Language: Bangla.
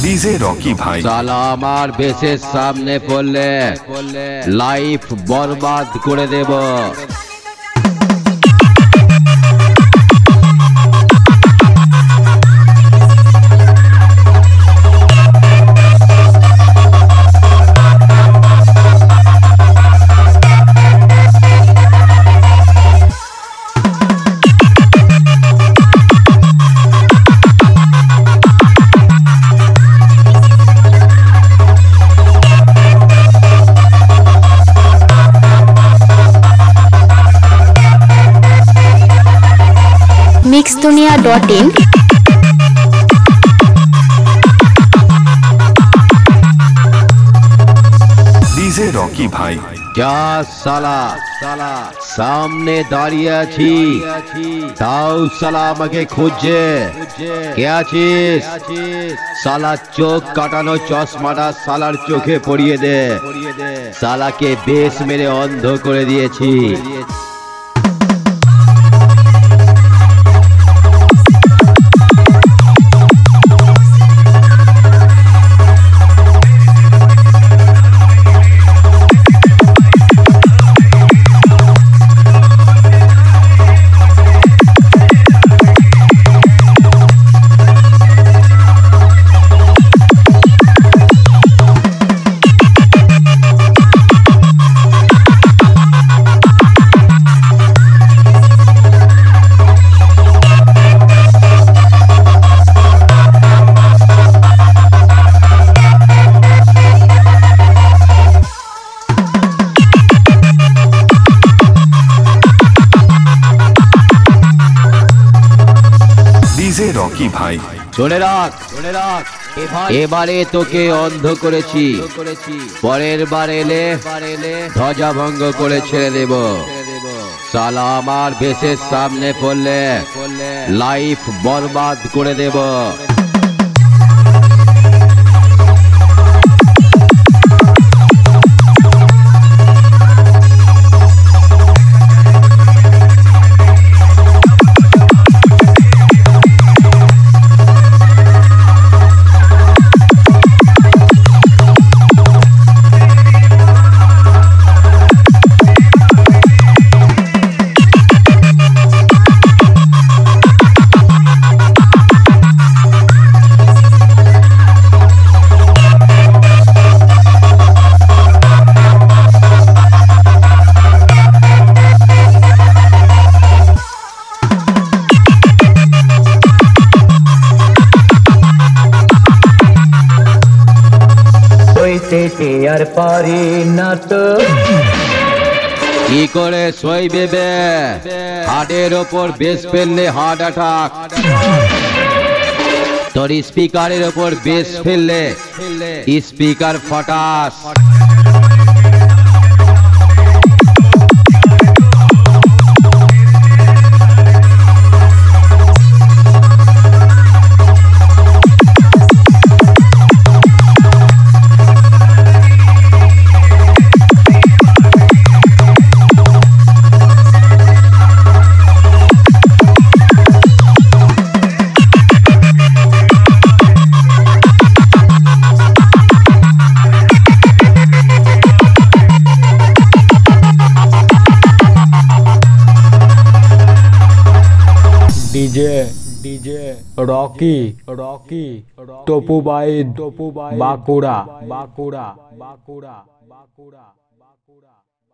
ডিজে রকি ভাই। সালা আমার বেশের সামনে পড়লে লাইফ বরবাদ করে দেব। mixdunia.in ডিজে রকি ভাই। যা সালা সামনে দাঁড়িয়ে আছি, তাও সালা আমাকে খুঁজছে। কে আছিস? সালা চোখ কাটানো চশমাটা সালার চোখে পরিয়ে দে। সালাকে বেশ মেরে অন্ধ করে দিয়েছি। ডিজে রকি ভাই। শুনে রাখ, এবারে তোকে অন্ধ করেছি, পরের বার এলে ধ্বজাভঙ্গ করে ছেড়ে দেব। সালা আমার বেশের সামনে পড়লে লাইফ বরবাদ করে দেব। আর পারি না তো কি করে সইবে বে? হার্টের ওপর বেশ ফেললে হার্ট অ্যাটাক, তোর স্পিকারের ওপর বেশ ফেললে স্পিকার ফটাস। ডিজে রকি টপুবাই বাঁকুড়া।